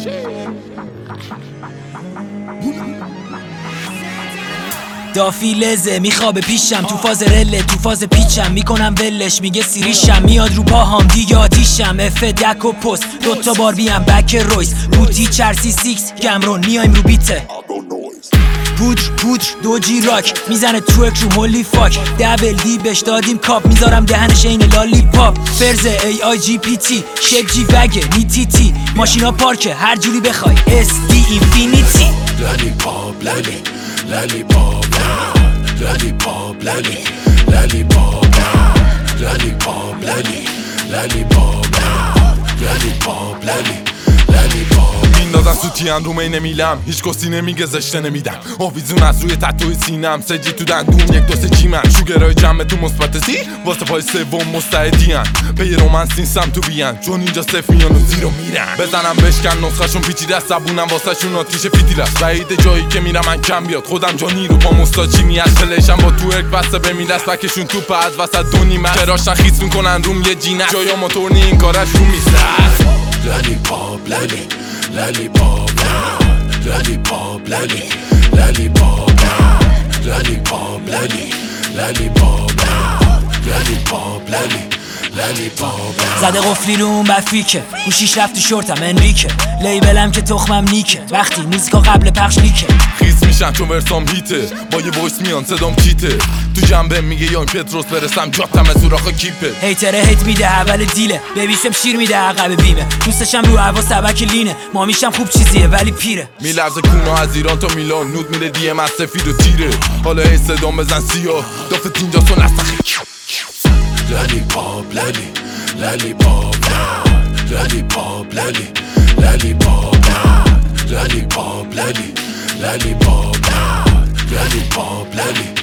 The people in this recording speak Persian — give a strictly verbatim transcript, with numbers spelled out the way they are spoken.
دافی لزه میخوابه پیشم، تو فاز رله تو فاز پیچم، میکنم ولش میگه سیریشم، میاد رو پاهام دیگه آتیشم، اف دک و پست دوتا باربی هم بک رویس، بوتی چرسی سیکس گمرون میایم رو بیته، پودر پودر دوجی راک میزنه ترک رو مولی فاک، دبل دی بش دادیم کاپ، میذارم دهنش این لالی پاپ، فرز ای آی جی پی تی شیپ جی وگه نیتی تی، ماشینا پارکه هر جوری بخوای اس دی اینفینیتی، لالی پاپ لالی لالی پاپ لالی پاپ لالی لالی پاپ لالی پاپ لالی لالی پاپ لالی پاپ لالی لالی پاپ میندازن سوتیان رو مینه میلم، هیچ کسی نمیگه زشته نمیدم، آویزون از روی تتوی سینم، سجی تو دندون یک دو سه جیمن، شوگرای جمع تو مثبت سی واسه پای سوم مستعدین، به یه رومنس نیستم تو بیان، چون اینجا صفر میان و زیرو میرن، بزنم بشکن نسخه‌شون پیچیده است، زبونم واسه شون آتیش فیتیل است، بعید جایی که میرم من کم بیاد، خودم جانی رو با مستاچی میاد، پلیشم با تو ارک بسته به میلست بکشون توپ از وسط دو نیمه، کراشن خیس میکنن روم یه جینه، جایا موتور نی این کارش رو میسه. لالی پاپ لالی لالی پاپ لالی پاپ لالی لالی پاپ لالی پاپ لالی لالی پاپ لالی پاپ لالی لالی پاپ زده قفلی رو اون بفیکه، گوشیش رفت تو شورتم انریکه، لیبلم که تخمم نیکه، وقتی موزیکا قبل پخش لیکه، خیز میشن چون ورسام هیته، با یه وایس میان صدام کیته، تو جنبه میگه یا پتروس برسم جاتم از سوراخ کیپه، هیتره هیت میده اول دیله، ببیسم شیر میده عقب بیمه، دوستشم رو هوا سبک لینه، مامیشم خوب چیزیه ولی پیره، میلرزه کونا از ایران تا میلان، نود میره دی ام از سفید و تیره، حالا هی صدام بزن سیاه دافت اینجا سو نستخه. لالی پاپ لالی لالی پاپ لالی پاپ لالی لالی پاپ لالی پاپ لالی لالی پاپ لالی پاپ لالی